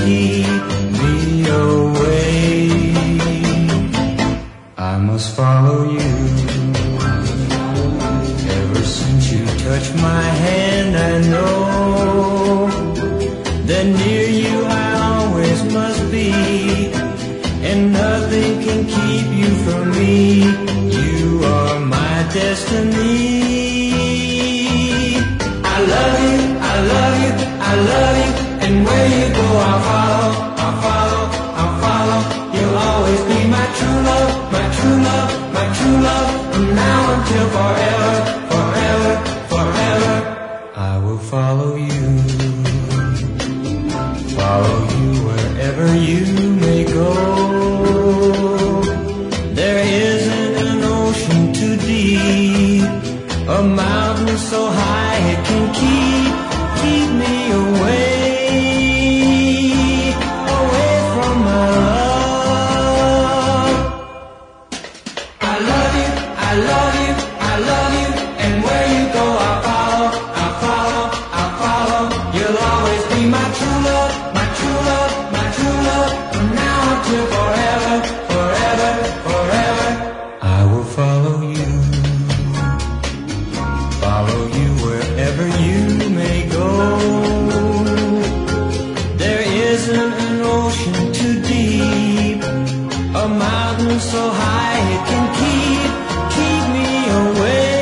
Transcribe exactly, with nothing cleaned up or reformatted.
keep me away. I must follow you. Ever since you touched my hand, I know that near you I always must be, and nothing can keep you from me. You are my destiny. I love you, I love you, I love you, and where you go I'll follow, I'll follow, I'll follow. You'll always be my true love, my true love, my true love, from now until forever, forever, forever. I will follow you, follow you wherever you may go. There isn't an ocean too deep, a mountain so high it can keep, keep me away, away from my love. I love you, I love you, I love you, and where you go I'll follow, I'll follow, I'll follow. You'll always be my true love, my true love, my true love, from now until forever, forever, forever. I will follow you, follow you wherever you may go. There isn't an ocean too deep, a mountain so high it can keep, keep me away.